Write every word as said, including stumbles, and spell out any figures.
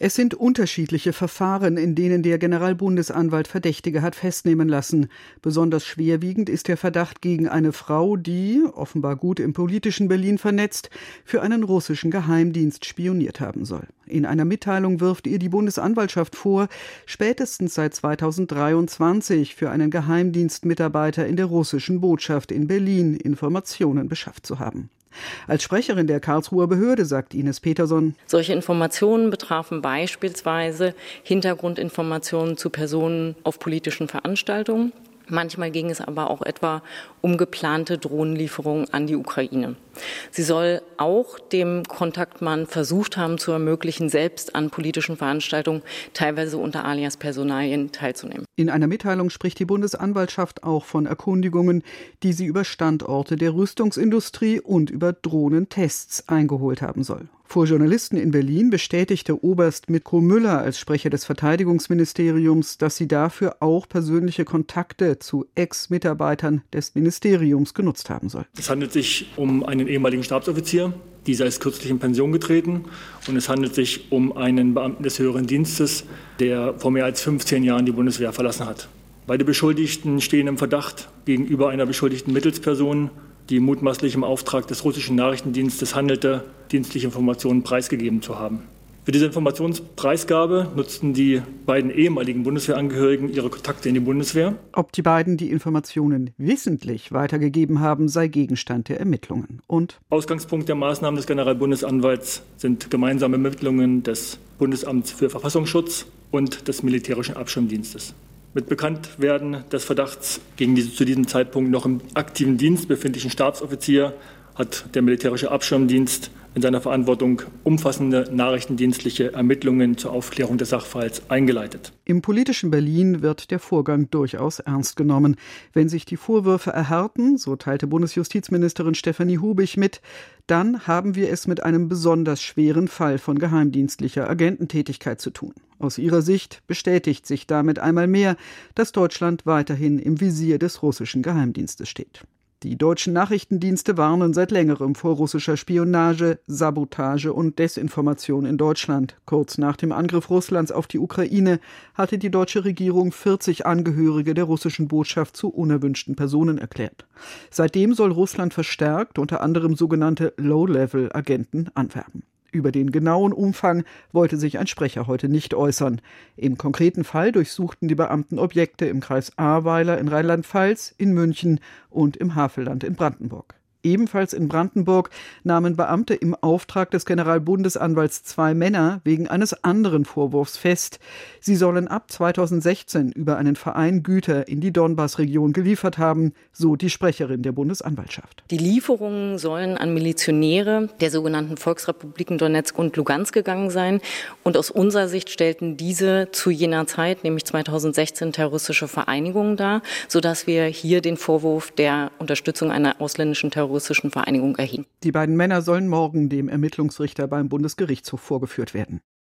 Es sind unterschiedliche Verfahren, in denen der Generalbundesanwalt Verdächtige hat festnehmen lassen. Besonders schwerwiegend ist der Verdacht gegen eine Frau, die, offenbar gut im politischen Berlin vernetzt, für einen russischen Geheimdienst spioniert haben soll. In einer Mitteilung wirft ihr die Bundesanwaltschaft vor, spätestens seit zweitausenddreiundzwanzig für einen Geheimdienstmitarbeiter in der russischen Botschaft in Berlin Informationen beschafft zu haben. Als Sprecherin der Karlsruher Behörde sagt Ines Peterson: Solche Informationen betrafen beispielsweise Hintergrundinformationen zu Personen auf politischen Veranstaltungen. Manchmal ging es aber auch etwa um geplante Drohnenlieferungen an die Ukraine. Sie soll auch dem Kontaktmann versucht haben zu ermöglichen, selbst an politischen Veranstaltungen, teilweise unter alias Personalien, teilzunehmen. In einer Mitteilung spricht die Bundesanwaltschaft auch von Erkundigungen, die sie über Standorte der Rüstungsindustrie und über Drohnentests eingeholt haben soll. Vor Journalisten in Berlin bestätigte Oberst Mitko Müller als Sprecher des Verteidigungsministeriums, dass sie dafür auch persönliche Kontakte zu Ex-Mitarbeitern des Ministeriums genutzt haben soll. Es handelt sich um einen ehemaligen Stabsoffizier. Dieser ist kürzlich in Pension getreten. Und es handelt sich um einen Beamten des höheren Dienstes, der vor mehr als fünfzehn Jahren die Bundeswehr verlassen hat. Beide Beschuldigten stehen im Verdacht gegenüber einer beschuldigten Mittelsperson, die mutmaßlich im Auftrag des russischen Nachrichtendienstes handelte, dienstliche Informationen preisgegeben zu haben. Für diese Informationspreisgabe nutzten die beiden ehemaligen Bundeswehrangehörigen ihre Kontakte in die Bundeswehr. Ob die beiden die Informationen wissentlich weitergegeben haben, sei Gegenstand der Ermittlungen. Und Ausgangspunkt der Maßnahmen des Generalbundesanwalts sind gemeinsame Ermittlungen des Bundesamts für Verfassungsschutz und des Militärischen Abschirmdienstes. Mit Bekanntwerden des Verdachts gegen diese zu diesem Zeitpunkt noch im aktiven Dienst befindlichen Stabsoffizier hat der Militärische Abschirmdienst in seiner Verantwortung umfassende nachrichtendienstliche Ermittlungen zur Aufklärung des Sachverhalts eingeleitet. Im politischen Berlin wird der Vorgang durchaus ernst genommen. Wenn sich die Vorwürfe erhärten, so teilte Bundesjustizministerin Stefanie Hubich mit, dann haben wir es mit einem besonders schweren Fall von geheimdienstlicher Agententätigkeit zu tun. Aus ihrer Sicht bestätigt sich damit einmal mehr, dass Deutschland weiterhin im Visier des russischen Geheimdienstes steht. Die deutschen Nachrichtendienste warnen seit längerem vor russischer Spionage, Sabotage und Desinformation in Deutschland. Kurz nach dem Angriff Russlands auf die Ukraine hatte die deutsche Regierung vierzig Angehörige der russischen Botschaft zu unerwünschten Personen erklärt. Seitdem soll Russland verstärkt unter anderem sogenannte Low-Level-Agenten anwerben. Über den genauen Umfang wollte sich ein Sprecher heute nicht äußern. Im konkreten Fall durchsuchten die Beamten Objekte im Kreis Ahrweiler in Rheinland-Pfalz, in München und im Havelland in Brandenburg. Ebenfalls in Brandenburg nahmen Beamte im Auftrag des Generalbundesanwalts zwei Männer wegen eines anderen Vorwurfs fest. Sie sollen ab zweitausendsechzehn über einen Verein Güter in die Donbass-Region geliefert haben, so die Sprecherin der Bundesanwaltschaft. Die Lieferungen sollen an Milizionäre der sogenannten Volksrepubliken Donetsk und Lugansk gegangen sein. Und aus unserer Sicht stellten diese zu jener Zeit, nämlich zweitausendsechzehn, terroristische Vereinigungen dar, sodass wir hier den Vorwurf der Unterstützung einer ausländischen terroristischen Vereinigung erheben. Die beiden Männer sollen morgen dem Ermittlungsrichter beim Bundesgerichtshof vorgeführt werden.